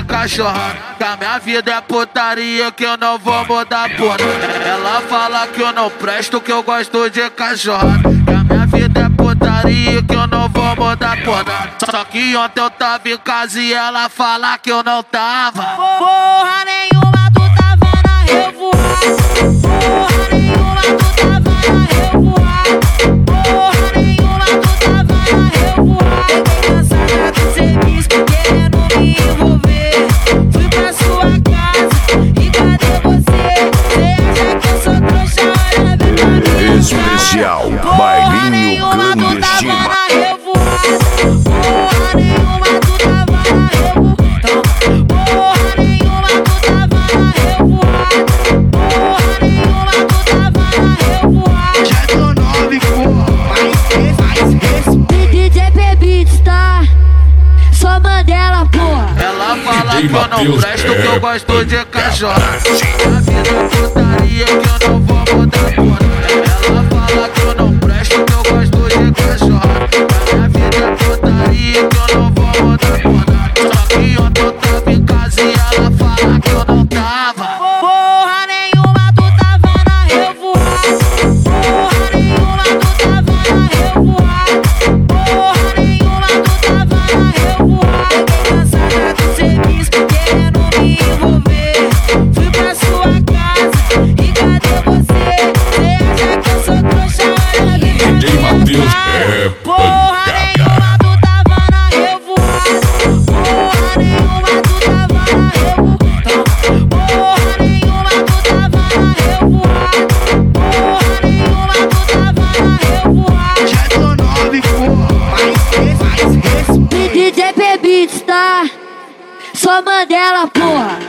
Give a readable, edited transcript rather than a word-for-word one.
cachorrada. Que a minha vida é putaria, que eu não vou mudar por nada. Ela fala que eu não presto, que eu gosto de cachorrada. Que a minha vida é putaria, que eu não vou mudar por nada. Só que ontem eu tava em casa e ela fala que eu não tava. Porra nenhuma, tu tava na revoada. Porra nenhuma, tu tava na revoada. Porra nenhuma, tu tava na revoada. Fiquei cansada do serviço, querendo me envolver. Fui pra sua casa e cadê você? Cê acha que eu sou trouxa? Olha bem pra mim. Especial Porra Bailinho nenhuma, tu tava Clandestino. na revoada. Porra nenhuma, tu tava na revoada. Porra nenhuma, tu tava na revoada. Porra nenhuma, tu tava na revoada. Já tô 9, porra. DJ Beats, tá? Só Mandela, porra. Ela fala que eu não Matheus presto, que eu gosto de cachorrada. Brasil. Minha vida é putaria, que eu não vou mudar por nada. Ela fala que eu não presto, que eu gosto de cachorrada. Minha vida é putaria, que eu não vou mudar por nada. Só que ontem eu tava em casa e ela fala que eu não tava. Porra nenhuma, tu tava na revoada. Porra nenhuma, tu tava na revoada. Porra nenhuma, tu tava na revoada. Fiquei cansada do serviço, querendo me envolver. Fui pra sua casa e cadê você? Cê acha que eu sou trouxa? Olha bem pra DJ minha Matheus cara. é Porra nenhuma, tu tava na revoada. Porra nenhuma, tu tava na revoada. Porra nenhuma, tu tava na revoada. Porra nenhuma, tu tava na revoada. Já tô 9, porra. DJ Beats, tá? Só Mandela, porra.